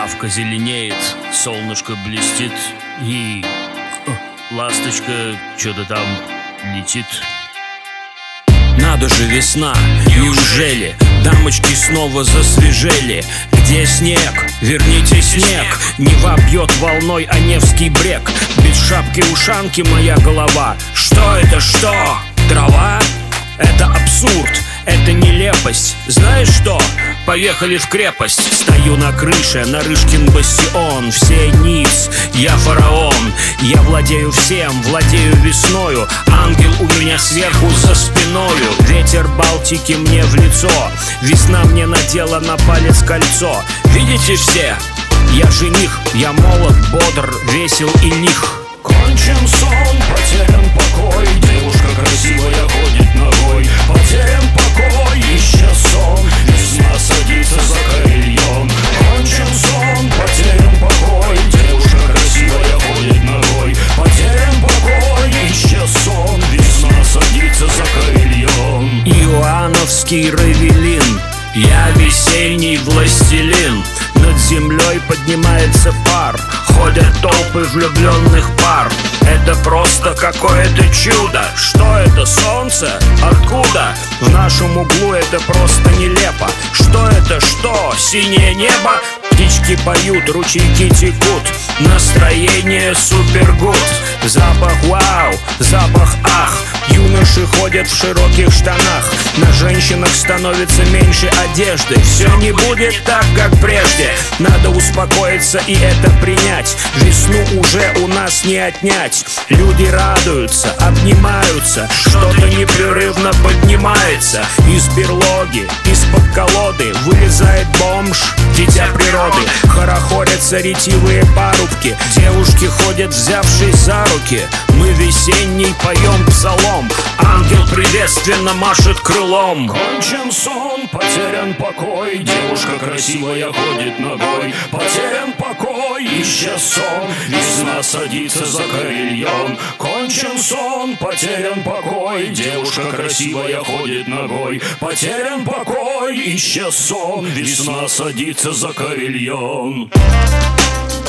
Травка зеленеет, солнышко блестит, и ласточка что-то там летит. Надо же, весна, неужели дамочки снова засвежели? Где снег? Верните снег. Нева бьет волной о Невский брег. Без шапки-ушанки моя голова. Что это, что? Трава? Это абсурд, это нелепость. Знаешь что? Поехали в крепость. Стою на крыше, Нарышкин бастион. Все ниц, я фараон. Я владею всем, владею весною. Ангел у меня сверху за спиною. Ветер Балтики мне в лицо. Весна мне надела на палец кольцо. Видите все? Я жених, я молод, бодр, весел и лих. Кончен сон, потерян покой. Девушка красивая ходит ногой. Потерян покой, исчез сон. Весна садится за карельон. Кончен сон, потерян покой. Девушка красивая ходит ногой. Потерян покой, исчез сон. Весна садится за карельон. Иоанновский Равелин. Я весенний властелин. Над землей поднимается пар. Ходят толпы влюбленных пар. Это просто какое-то чудо. Что это, солнце? Откуда? В нашем углу это просто нелепо. Что это, что? Синее небо? Птички поют, ручейки текут. Настроение супергуд. Запах вау, запах ах. Юноши ходят в широких штанах. На женщинах становится меньше одежды. Все не будет так, как прежде. Надо успокоиться и это принять. Весну уже у нас не отнять. Люди радуются, обнимаются. Что-то непрерывно поднимается. Из берлоги, из-под колоды вылезает бомж, дитя природы. Хорохорятся ретивые парубки. Девушки ходят, взявшись за руки. Мы весенний поем псалом. Ангел приветственно машет крылом. Кончен сон, потерян покой. Девушка красивая ходит ногой. Потерян покой, исчез сон. Весна садится за карельон. Кончен сон, потерян покой. Девушка красивая ходит ногой. Потерян покой, исчез сон. Весна садится за карельон.